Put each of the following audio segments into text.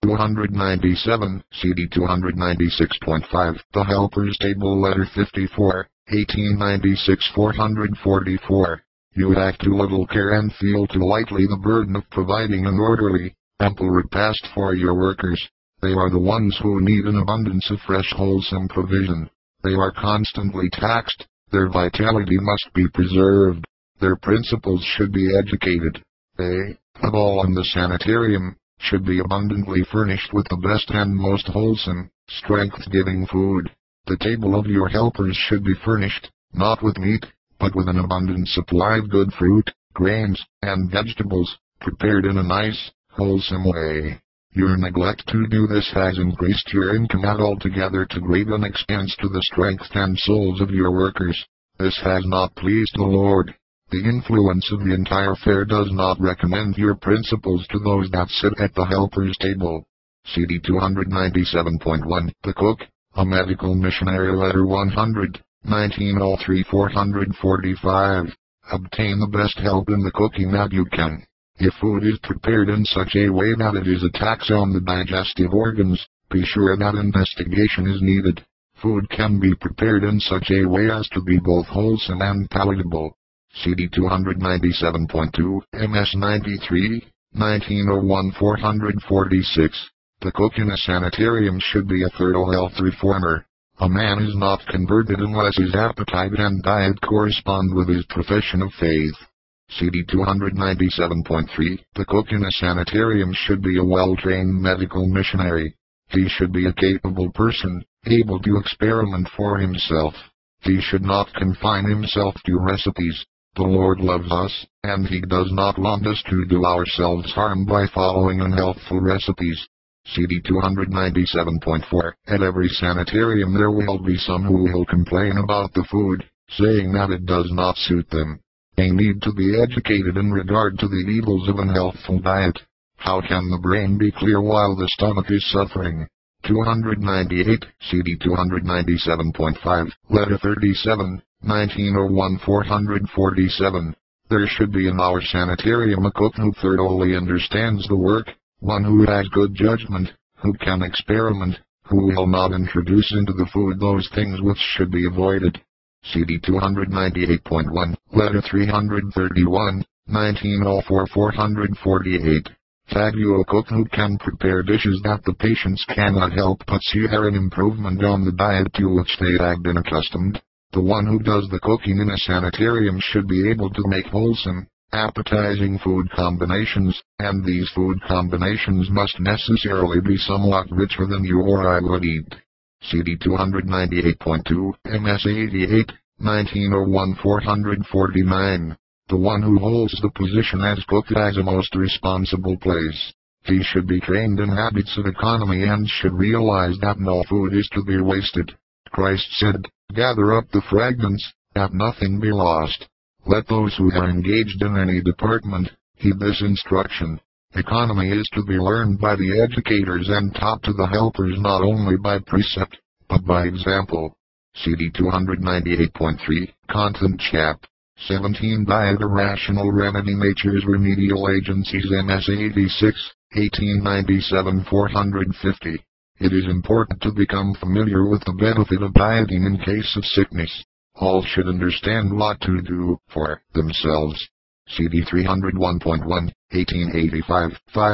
297, CD 296.5, The Helper's Table Letter 54, 1896 444. You act too little care and feel too lightly the burden of providing an orderly, ample repast for your workers. They are the ones who need an abundance of fresh wholesome provision. They are constantly taxed, their vitality must be preserved, their principles should be educated. They, of all in the sanitarium, should be abundantly furnished with the best and most wholesome, strength-giving food. The table of your helpers should be furnished, not with meat, but with an abundant supply of good fruit, grains, and vegetables, prepared in a nice, wholesome way. Your neglect to do this has increased your income at altogether to great an expense to the strength and souls of your workers. This has not pleased the Lord. The influence of the entire fair does not recommend your principles to those that sit at the helper's table. CD 297.1, The Cook, A Medical Missionary Letter 100, 1903 445. Obtain the best help in the cooking that you can. If food is prepared in such a way that it is a tax on the digestive organs, be sure that investigation is needed. Food can be prepared in such a way as to be both wholesome and palatable. CD 297.2, MS 93, 1901 446. The cook in a sanitarium should be a thorough health reformer. A man is not converted unless his appetite and diet correspond with his profession of faith. CD 297.3, The cook in a sanitarium should be a well-trained medical missionary. He should be a capable person, able to experiment for himself. He should not confine himself to recipes. The Lord loves us, and He does not want us to do ourselves harm by following unhealthful recipes. CD 297.4, At every sanitarium there will be some who will complain about the food, saying that it does not suit them. They need to be educated in regard to the evils of unhealthful diet. How can the brain be clear while the stomach is suffering? 298, CD 297.5, Letter 37, 1901 447. There should be in our sanitarium a cook who thoroughly understands the work, one who has good judgment, who can experiment, who will not introduce into the food those things which should be avoided. CD 298.1, Letter 331, 1904 448. Have you a cook who can prepare dishes that the patients cannot help but see are an improvement on the diet to which they have been accustomed? The one who does the cooking in a sanitarium should be able to make wholesome, appetizing food combinations, and these food combinations must necessarily be somewhat richer than you or I would eat. CD 298.2, MS 88, 1901 449. The one who holds the position as cook has a most responsible place. He should be trained in habits of economy and should realize that no food is to be wasted. Christ said, "Gather up the fragments, that nothing be lost." Let those who are engaged in any department heed this instruction. Economy is to be learned by the educators and taught to the helpers not only by precept, but by example. CD 298.3, Content Chap. 17 Diet, A Rational Remedy, Nature's Remedial Agencies, MS 86, 1897 450. It is important to become familiar with the benefit of dieting in case of sickness. All should understand what to do for themselves. CD 301.1, 1885,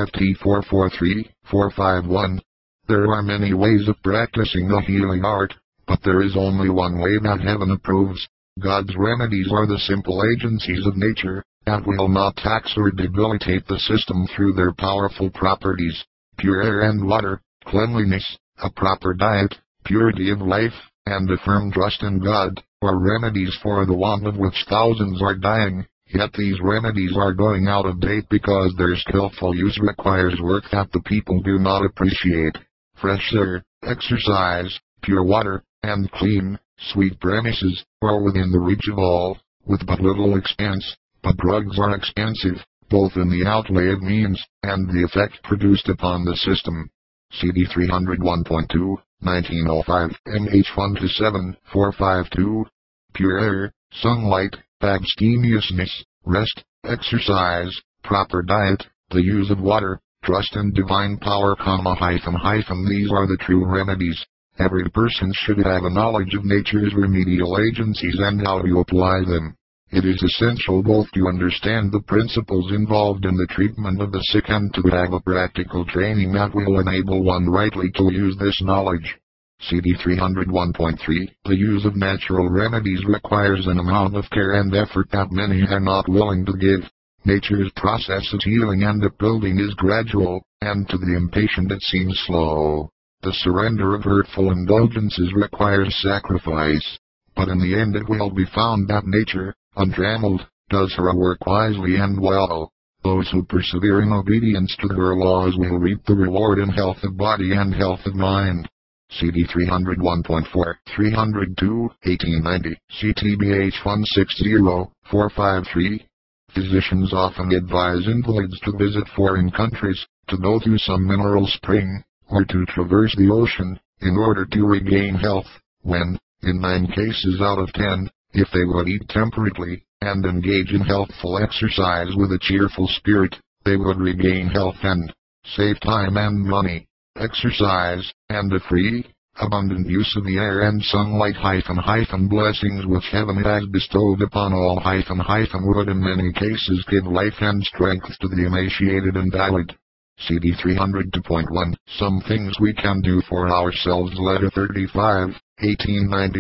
5T 443-451. There are many ways of practicing the healing art, but there is only one way that heaven approves. God's remedies are the simple agencies of nature, that will not tax or debilitate the system through their powerful properties. Pure air and water, cleanliness, a proper diet, purity of life, and a firm trust in God, are remedies for the want of which thousands are dying, yet these remedies are going out of date because their skillful use requires work that the people do not appreciate. Fresh air, exercise, pure water, and clean, sweet premises, are within the reach of all, with but little expense, but drugs are expensive, both in the outlay of means, and the effect produced upon the system. CD 301.2, 1905, MH 127, 452. Pure air, sunlight, abstemiousness, rest, exercise, proper diet, the use of water, trust in divine power, These are the true remedies. Every person should have a knowledge of nature's remedial agencies and how to apply them. It is essential both to understand the principles involved in the treatment of the sick and to have a practical training that will enable one rightly to use this knowledge. CD 301.3 The use of natural remedies requires an amount of care and effort that many are not willing to give. Nature's process of healing and upbuilding is gradual, and to the impatient it seems slow. The surrender of hurtful indulgences requires sacrifice. But in the end it will be found that nature, untrammeled, does her work wisely and well. Those who persevere in obedience to her laws will reap the reward in health of body and health of mind. CD 301.4, 302, 1890, CTBH 160453. Physicians often advise invalids to visit foreign countries, to go to some mineral spring, or to traverse the ocean, in order to regain health, when, in 9 cases out of 10, if they would eat temperately, and engage in healthful exercise with a cheerful spirit, they would regain health and save time and money. Exercise, and a free, abundant use of the air and sunlight blessings which heaven has bestowed upon all would in many cases give life and strength to the emaciated and valid. CD 302.1 Some things we can do for ourselves. Letter 35, 1890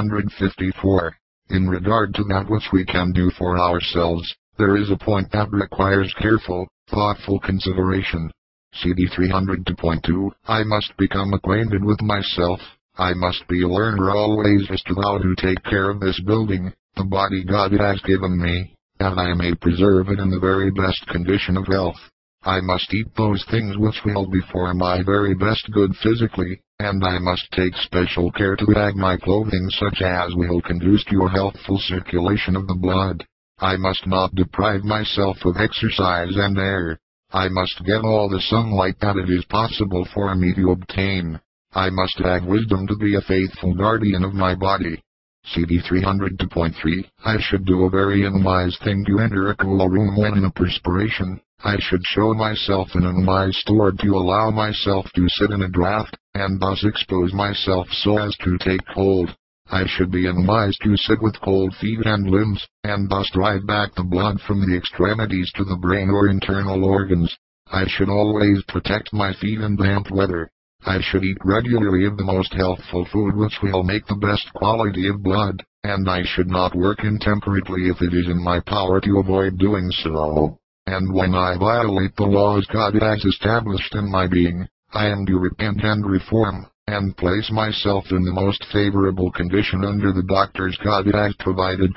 454. In regard to that which we can do for ourselves, there is a point that requires careful, thoughtful consideration. CD 302.2 I must become acquainted with myself. I must be a learner always as to how to take care of this building, the body God has given me, that I may preserve it in the very best condition of health. I must eat those things which will be for my very best good physically, and I must take special care to have my clothing such as will conduce to a healthful circulation of the blood. I must not deprive myself of exercise and air. I must get all the sunlight that it is possible for me to obtain. I must have wisdom to be a faithful guardian of my body. CD 302.3 I should do a very unwise thing to enter a cool room when in a perspiration. I should show myself an unwise steward to allow myself to sit in a draught, and thus expose myself so as to take cold. I should be unwise to sit with cold feet and limbs, and thus drive back the blood from the extremities to the brain or internal organs. I should always protect my feet in damp weather. I should eat regularly of the most healthful food which will make the best quality of blood, and I should not work intemperately if it is in my power to avoid doing so. And when I violate the laws God has established in my being, I am to repent and reform, and place myself in the most favorable condition under the doctors God has provided,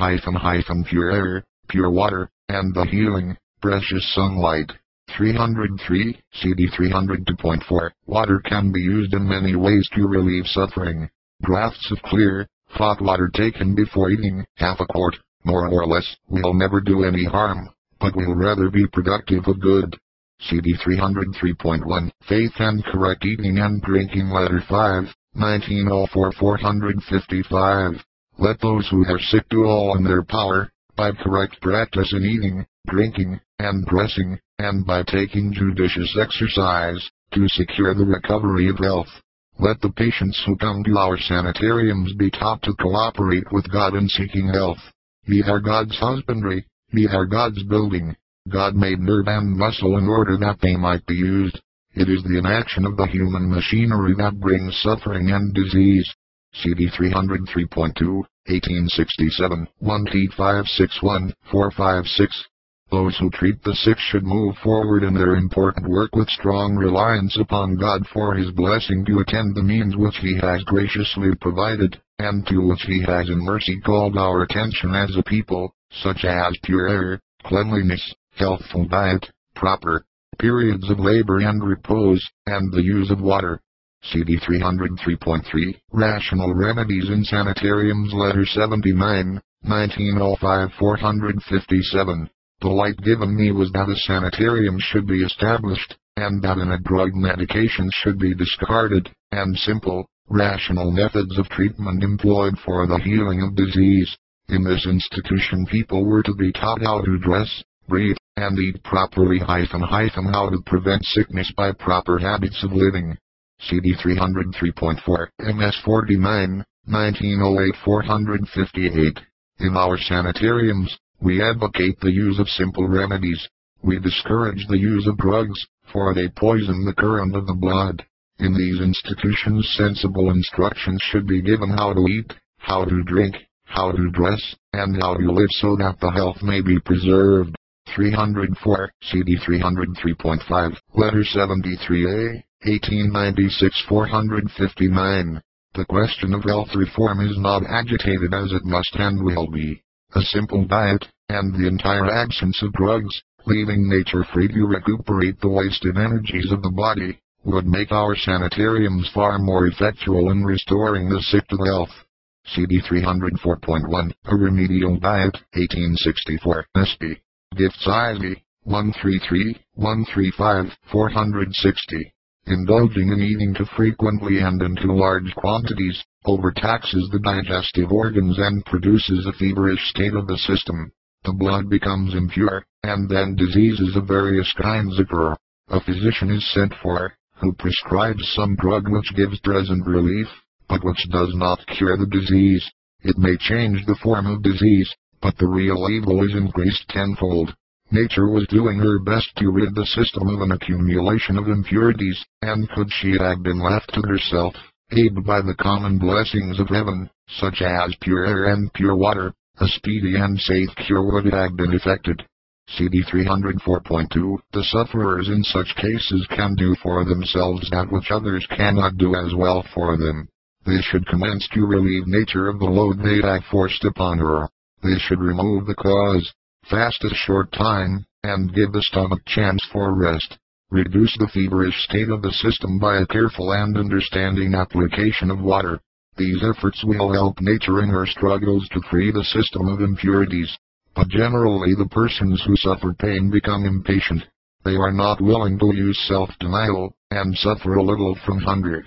pure air, pure water, and the healing, precious sunlight. 303, CD 302.4 Water can be used in many ways to relieve suffering. Draughts of clear, hot water taken before eating, half a quart, more or less, will never do any harm, but will rather be productive of good. CD 303.1 Faith and Correct Eating and Drinking. Letter 5, 1904 455. Let those who are sick do all in their power, by correct practice in eating, drinking, and dressing, and by taking judicious exercise, to secure the recovery of health. Let the patients who come to our sanitariums be taught to cooperate with God in seeking health. Ye are God's husbandry, ye are God's building. God made nerve and muscle in order that they might be used. It is the inaction of the human machinery that brings suffering and disease. CD 303.2, 1867, 1T561, 456. Those who treat the sick should move forward in their important work with strong reliance upon God for His blessing to attend the means which He has graciously provided, and to which He has in mercy called our attention as a people, such as pure air, cleanliness, healthful diet, proper periods of labor and repose, and the use of water. CD 303.3 Rational Remedies in Sanitariums. Letter 79, 1905 457. The light given me was that a sanitarium should be established, and that in a drug medication should be discarded, and simple, rational methods of treatment employed for the healing of disease. In this institution people were to be taught how to dress, breathe, and eat properly. How to prevent sickness by proper habits of living. CD 303.4, MS 49, 1908 458. In our sanitariums, we advocate the use of simple remedies. We discourage the use of drugs, for they poison the current of the blood. In these institutions, sensible instructions should be given how to eat, how to drink, how to dress, and how to live so that the health may be preserved. 304, CD 303.5, Letter 73A, 1896 459. The question of health reform is not agitated as it must and will be. A simple diet, and the entire absence of drugs, leaving nature free to recuperate the wasted energies of the body, would make our sanitariums far more effectual in restoring the sick to health. CD 304.1, A Remedial Diet, 1864, SP. Gifts IV, 133, 135, 460. Indulging in eating too frequently and in too large quantities, overtaxes the digestive organs and produces a feverish state of the system. The blood becomes impure, and then diseases of various kinds occur. A physician is sent for, who prescribes some drug which gives present relief, but which does not cure the disease. It may change the form of disease, but the real evil is increased tenfold. Nature was doing her best to rid the system of an accumulation of impurities, and could she have been left to herself, aided by the common blessings of heaven, such as pure air and pure water, a speedy and safe cure would have been effected. CD 304.2, The sufferers in such cases can do for themselves that which others cannot do as well for them. They should commence to relieve nature of the load they have forced upon her. They should remove the cause, fast a short time, and give the stomach chance for rest. Reduce the feverish state of the system by a careful and understanding application of water. These efforts will help nature in her struggles to free the system of impurities. But generally the persons who suffer pain become impatient. They are not willing to use self-denial, and suffer a little from hunger.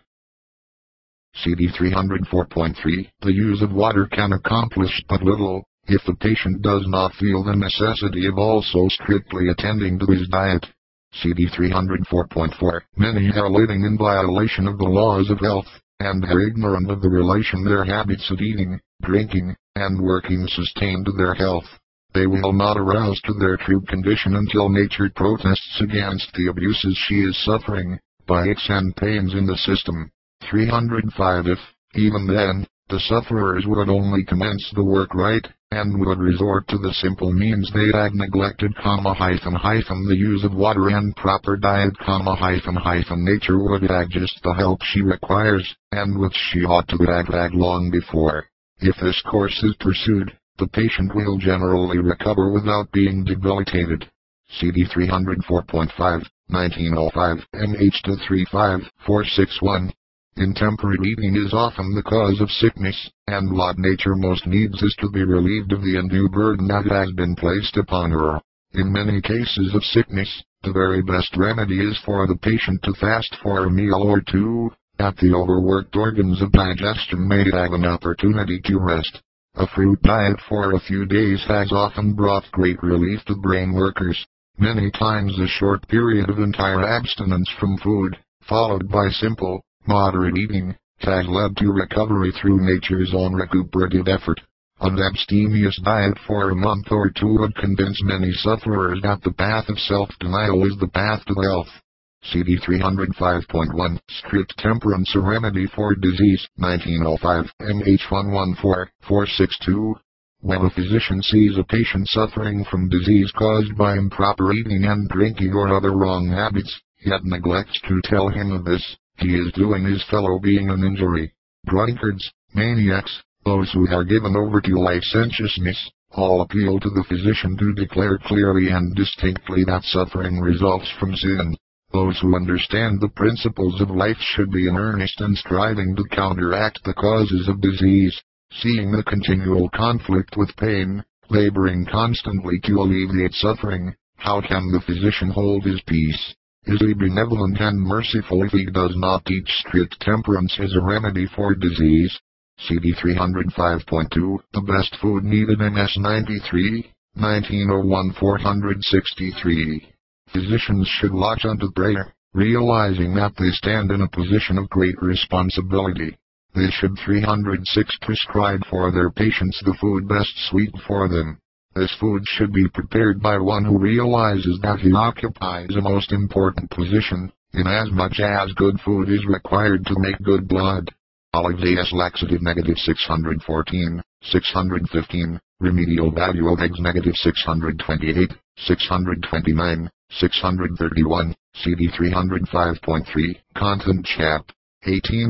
CD 304.3, The use of water can accomplish but little, if the patient does not feel the necessity of also strictly attending to his diet. CD 304.4, Many are living in violation of the laws of health, and are ignorant of the relation their habits of eating, drinking, and working sustain to their health. They will not arouse to their true condition until nature protests against the abuses she is suffering, by aches and pains in the system. 305 If, even then, the sufferers would only commence the work right, and would resort to the simple means they had neglected, the use of water and proper diet, nature would have just the help she requires, and which she ought to have had long before. If this course is pursued, the patient will generally recover without being debilitated. CD 304.5, 1905, MH 461. Intemperate eating is often the cause of sickness, and what nature most needs is to be relieved of the undue burden that has been placed upon her. In many cases of sickness, the very best remedy is for the patient to fast for a meal or two, that the overworked organs of digestion may have an opportunity to rest. A fruit diet for a few days has often brought great relief to brain workers. Many times a short period of entire abstinence from food, followed by simple, moderate eating, has led to recovery through nature's own recuperative effort. An abstemious diet for a month or two would convince many sufferers that the path of self-denial is the path to health. CD 305.1, Strict Temperance a Remedy for Disease, 1905, MH 114, 462. When a physician sees a patient suffering from disease caused by improper eating and drinking or other wrong habits, yet neglects to tell him of this, he is doing his fellow being an injury. Drunkards, maniacs, those who are given over to licentiousness, all appeal to the physician to declare clearly and distinctly that suffering results from sin. Those who understand the principles of life should be in earnest and striving to counteract the causes of disease, seeing the continual conflict with pain, laboring constantly to alleviate suffering. How can the physician hold his peace? Is he benevolent and merciful if he does not teach strict temperance as a remedy for disease? CD 305.2, The Best Food Needed MS 93, 1901 463. Physicians should watch unto prayer, realizing that they stand in a position of great responsibility. They should 306 prescribe for their patients the food best suited for them. This food should be prepared by one who realizes that he occupies a most important position, inasmuch as good food is required to make good blood. Olive AS laxative negative 614, 615, remedial value of eggs negative 628, 629, 631, CD 305.3, content chap. 18